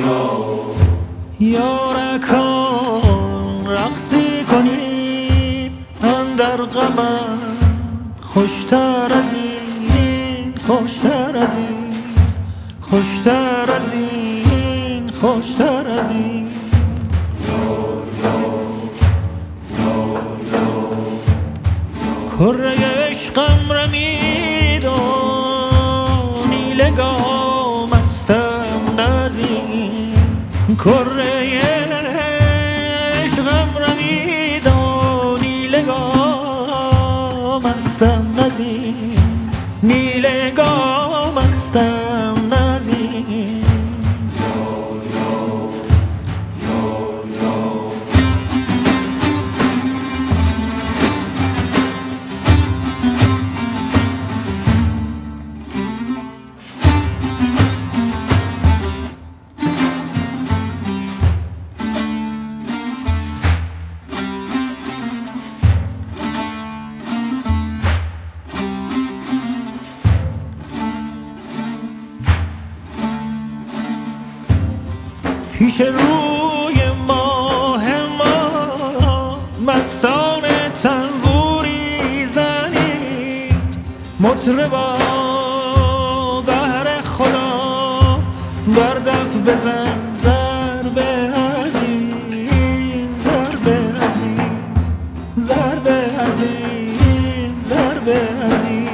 یارکان رقصی کنید اندر غمم، خوشتر از این، خوشتر از این، خوشتر از این، خوشتر از این. کره عشقم رمید و نیلگام استم نزین، کره عشقم رمید و نیلگام استم نزین، نیلگام استم نزین. پیش روی ماه ما مستان تنبوری زنید، مطربا بهر خدا بر دف بزن ضربه از این، ضربه از این، ضربه از این، ضربه از این.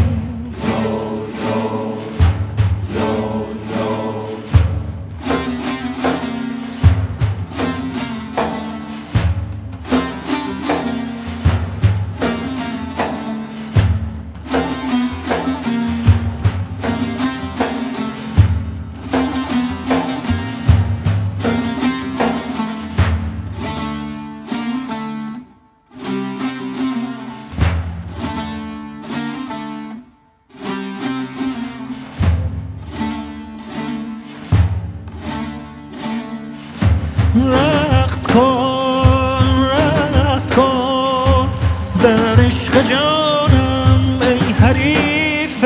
رقص کن، رقص کن در عشق جانم ای حریف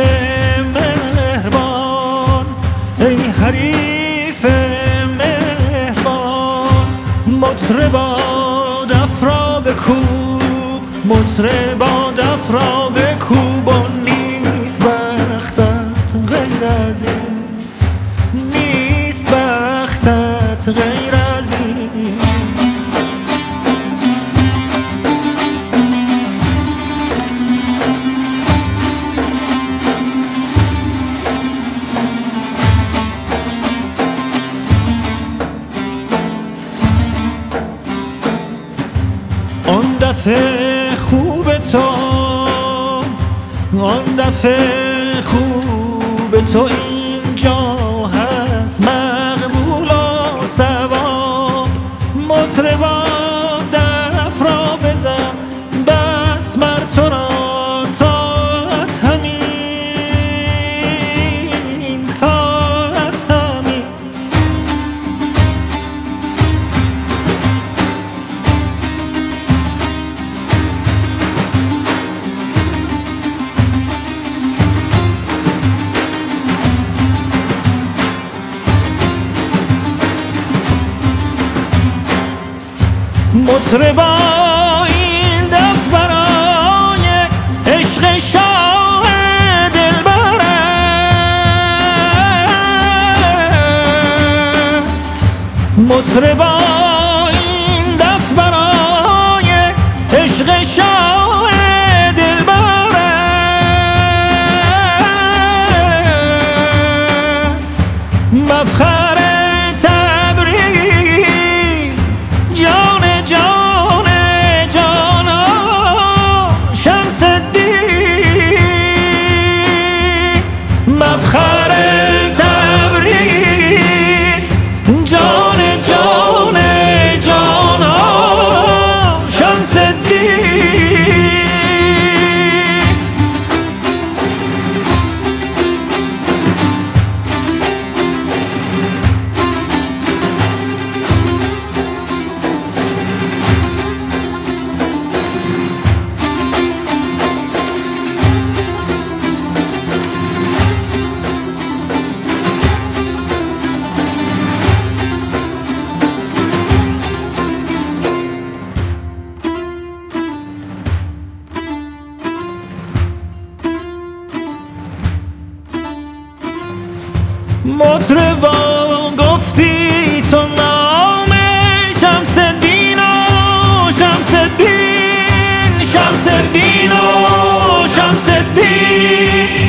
مهربان، ای حریف مهربان. مطربا دف را بکوب، مطربا دف را بکوب و نیست بختت غیر از این، نیست بختت غیر از این. آن دفعه خوب تو، آن دفعه خوب تو اینجا هست مقبول و ثواب. مطربا دف را بزن بس مر تو را طاعت همین، طاعت همین. مطربا این دف برای عشق شاه دلبر است، مطربا این دف برای عشق شاه دلبر است. مفخر تبریز جان جان جانا شمس الدین، مفخر تبریز جان جان جانا شمس الدین. مطربا گفتی تو نام شمس الدین و شمس الدین، شمس الدین و شمس الدین.